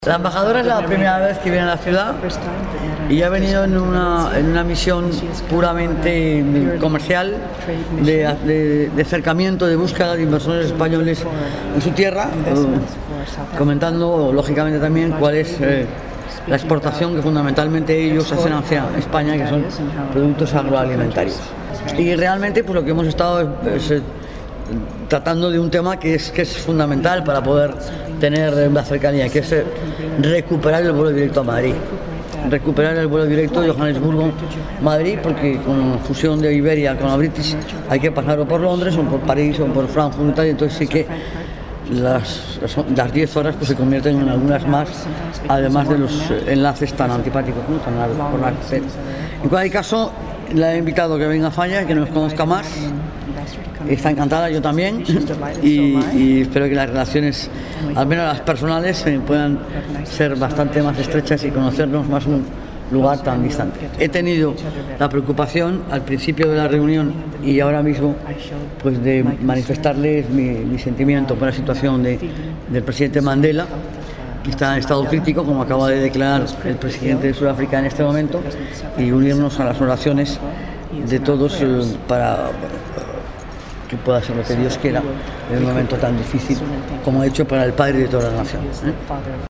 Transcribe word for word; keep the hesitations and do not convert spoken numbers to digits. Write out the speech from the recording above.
La embajadora es la primera vez que viene a la ciudad y ha venido en una, en una misión puramente comercial de, de, de acercamiento, de búsqueda de inversores españoles en su tierra, eh, comentando lógicamente también cuál es eh, la exportación que fundamentalmente ellos hacen hacia España, que son productos agroalimentarios. Y realmente pues lo que hemos estado es, es, tratando de un tema que es, que es fundamental para poder tener una cercanía, que es recuperar el vuelo directo a Madrid. Recuperar el vuelo directo de Johannesburgo-Madrid, porque con fusión de Iberia con la British hay que pasarlo por Londres o por París o por Frankfurt y tal, y entonces sí que las, las diez horas pues se convierten en algunas más, además de los enlaces tan antipáticos, ¿no? Tan por la, en cualquier caso, la he invitado a que venga a Falla, que nos conozca más. Está encantada, yo también, y, y espero que las relaciones, al menos las personales, eh, puedan ser bastante más estrechas y conocernos más un lugar tan distante. He tenido la preocupación al principio de la reunión y ahora mismo pues de manifestarles mi, mi sentimiento por la situación de, del presidente Mandela, que está en estado crítico, como acaba de declarar el presidente de Sudáfrica en este momento, y unirnos a las oraciones de todos eh, para que pueda ser lo que Dios quiera en un momento tan difícil como ha hecho para el padre de toda la nación, ¿eh?